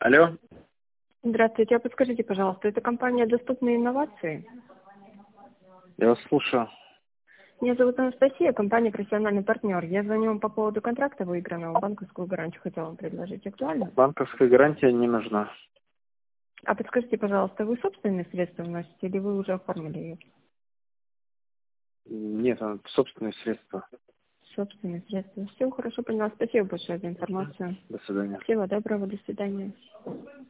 Алло, Здравствуйте, а подскажите, пожалуйста, это компания «Доступные инновации»? я вас слушаю. Меня зовут Анастасия, компания «Профессиональный партнер». Я звоню вам по поводу контракта выигранного, банковскую гарантию хотела вам предложить. Актуально? Банковская гарантия не нужна. А подскажите, пожалуйста, вы собственные средства вносите или вы уже оформили ее? Нет, собственные средства. Собственные средства. Все, хорошо, поняла. Спасибо большое за информацию. До свидания. Всего доброго, до свидания.